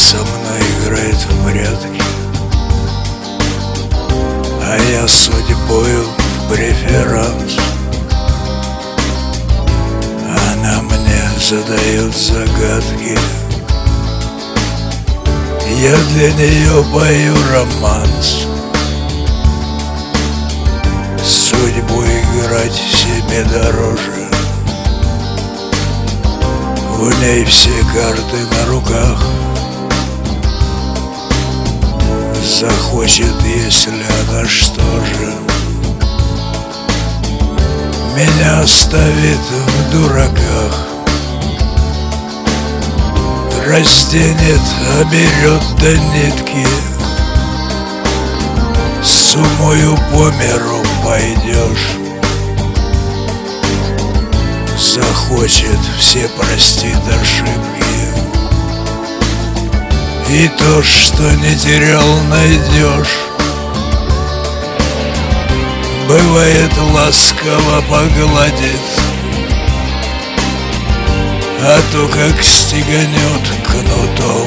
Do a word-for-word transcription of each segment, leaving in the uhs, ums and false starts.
со мной играет в прятки, а я судьбою в преферанс. Она мне задает загадки, я для нее пою романс. Судьбу играть себе дороже, в ней все карты на руках. Захочет, если она что же, меня оставит в дураках. Разденет, оберет до нитки, с умою по миру пойдешь. Захочет, все простит ошибки, и то, что не терял, найдешь. Бывает, ласково погладит, а то как стеганет кнутом.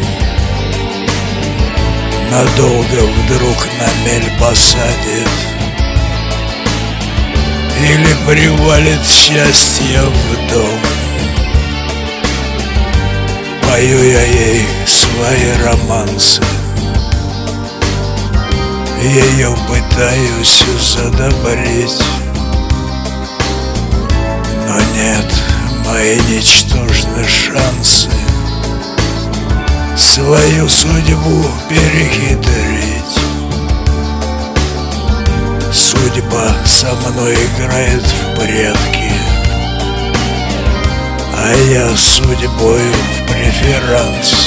Надолго вдруг на мель посадит, или привалит счастье в дом. Пою я ей свои романсы, ее пытаюсь задобрить, но нет, мои ничтожны шансы свою судьбу перехитрить. Судьба со мной играет в прятки, а я судьбою в преферанс.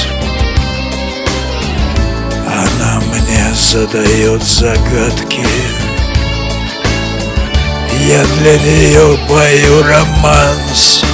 Она мне задает загадки, я для нее пою романс.